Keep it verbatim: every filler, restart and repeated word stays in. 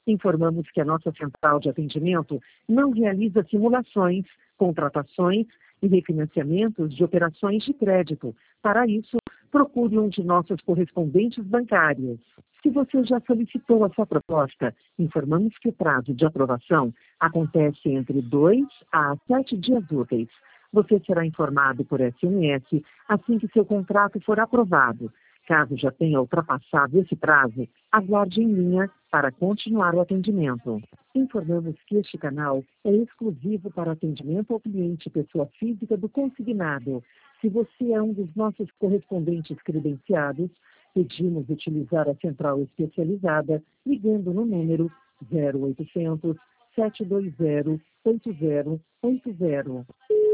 Informamos que a nossa central de atendimento não realiza simulações, contratações e refinanciamentos de operações de crédito. Para isso, procure um de nossos correspondentes bancários. Se você já solicitou a sua proposta, informamos que o prazo de aprovação acontece entre dois a sete dias úteis. Você será informado por S M S assim que seu contrato for aprovado. Caso já tenha ultrapassado esse prazo, aguarde em linha para continuar o atendimento. Informamos que este canal é exclusivo para atendimento ao cliente pessoa física do consignado. Se você é um dos nossos correspondentes credenciados, pedimos utilizar a central especializada ligando no número zero oitocentos, sete dois zero, oito zero oito zero.